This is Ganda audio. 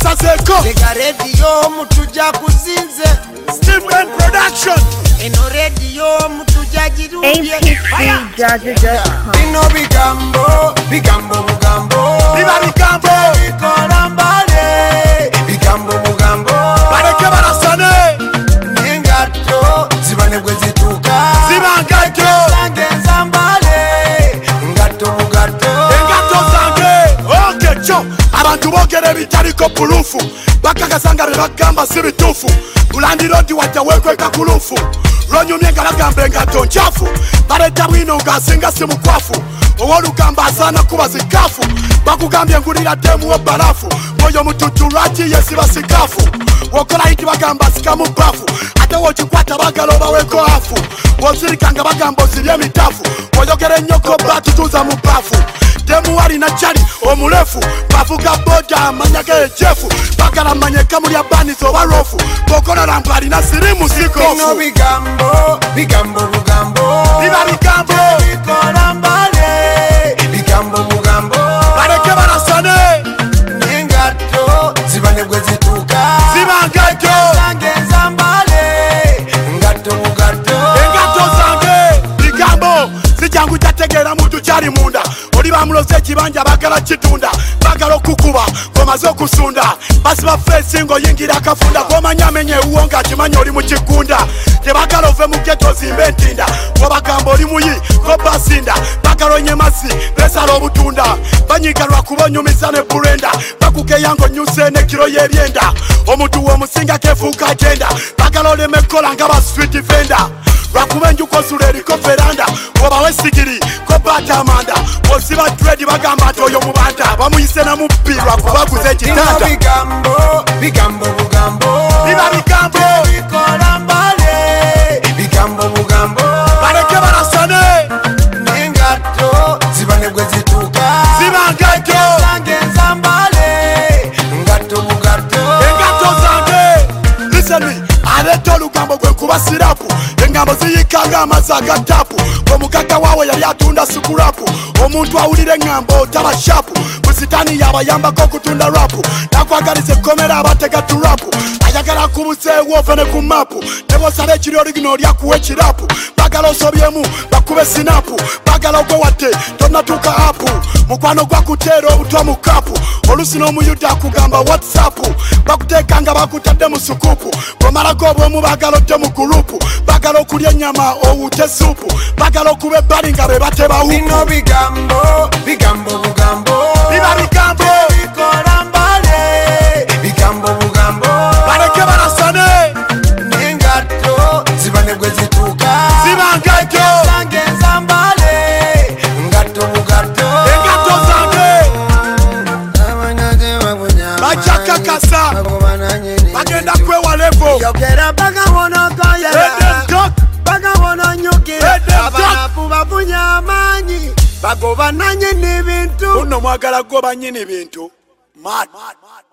Sazeko Lega radio mutuja kuzinze Steve Ben Production Eno radio mutuja jirubye APC.com. Ino bigambo mugambo Biba bigambo Bikola mbale Bigambo mugambo Bareke barasane Nengato zibanebwe zituka Zibangato Sangenza mbale Ngato mugato Engato zange Okay cho Abantu bogere bitariko pulufu Bakagasanga bebagamba si bitufu Ulandi rodi wachawekweka kulufu Ronyumye ngaragambe engato nchafu Bareta bwino ngasinga si mukwafu Owolugamba sana kuba zikafu Bakugambye ngulira temu we barafu Moyo mututulati yesi basikafu Wokola hiti bagamba sikamu bafu Ate wochikwata bagaloba weko hafu Wozirikanga bagamba ozirye mitafu Woyogere nyoko batu tuza mubafu Demu wali na chali omulefu Bavuga boda manyage ejefu Bagala manyeka muli abani zoba rofu Wokola rambali na sirimu sikofu Ino bigambo mugambo Biba bigambo Bikola mbale Bigambo mugambo Bareke barasane Nengato zibanebwe zituka Zibangato Sangenza mbale Ngato mugato Engato zange bigambo Zijangu tategera mutu chali munda Oli bamulose kibanja bagala kitunda Bagala okukuba komaze okusunda Basi bafesi ngo yingira akafunda Goma nyamenye uwonga kimanya oli mukikunda Tebagala ove mugeto zimbe ntinda Wabagamba oli muyi ko basinda Bagala onyemasi besala obutunda Banyigalwa kubonyumisa ne burenda Bakukeyango nyuse ne kiro yebyenda Omuntu womusinga kefuka agenda Bagala olemekola nga ba street vendor Lwakubenju kosula eriko veranda Wobawe sigiri ko bata amanda Osiba dread bagamba toyo mubanda Bamuyise na mupirwa kubaguze kitanda Bigambo mugambo Biba bigambo Bikola mbale Bigambo mugambo Bareke barasane Nengato zibanebwe zituka Zibangato Sangenza mbale Ngato mugato Engato zange Listen me Aleta olugambo gwe kuba sirapu Engambo ziyikanga amazaga tapu Omukaka wawe yali atunda sukurapu Omuntu awulire engambo taba shapu Musitani yabayambako kutunda rapu Nakwagalize komera abatega turapu Ayagala kubuseewo ofene ku mapu Nebosala ekiri origino lyakuwa ekirapu Bagala osobyemu bakube sinapu Bagala ogwe wate tonatuuka apu Mukwano gwakuteera obutwa mu kapu Olusi n'omuyuda akugamba whatsapp Bakuteekanga bakutadde mu sukupu Gomalako obwemu bagala odde mu gurupu Bagala okulya ennyama owute supu Bagala okuba ebbali nga be bateba wupu Bino bigambo mugambo Biba bigambo Bikola mbale Bigambo mugambo Bareke barasane Nengato zibanebwe zituka Zibangato Sangenza mbale Ngato mugato Engato zange Bajakakasa Bagenda kwewalevo Yogera baga wonogoya Edem baga wononyukira Edem Abanafu bafunya amanyi Bagoba nanye n'ebintu Uno mwagala goba nyini bintu Mad